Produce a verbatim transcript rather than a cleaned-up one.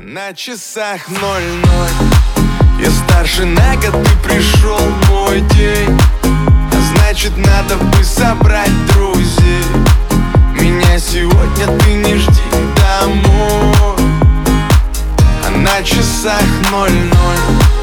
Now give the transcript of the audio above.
На часах ноль-ноль. Я старше на год, ты пришел мой день. А значит, надо бы собрать друзей. Меня сегодня ты не жди домой. А на часах ноль-ноль.